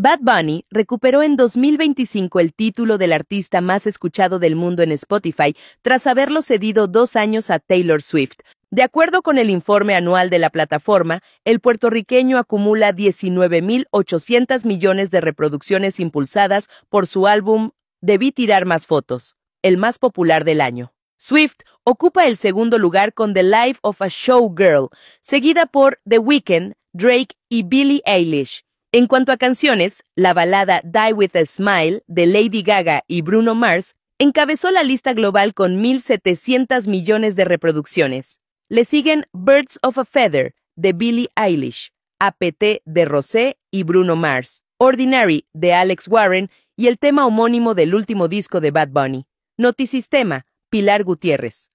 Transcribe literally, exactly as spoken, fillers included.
Bad Bunny recuperó en dos mil veinticinco el título del artista más escuchado del mundo en Spotify tras haberlo cedido dos años a Taylor Swift. De acuerdo con el informe anual de la plataforma, el puertorriqueño acumula diecinueve mil ochocientos millones de reproducciones impulsadas por su álbum Debí tirar más fotos, el más popular del año. Swift ocupa el segundo lugar con The Life of a Showgirl, seguida por The Weeknd, Drake y Billie Eilish. En cuanto a canciones, la balada Die With a Smile de Lady Gaga y Bruno Mars encabezó la lista global con mil setecientos millones de reproducciones. Le siguen Birds of a Feather de Billie Eilish, A P T de Rosé y Bruno Mars, Ordinary de Alex Warren y el tema homónimo del último disco de Bad Bunny. Notisistema, Pilar Gutiérrez.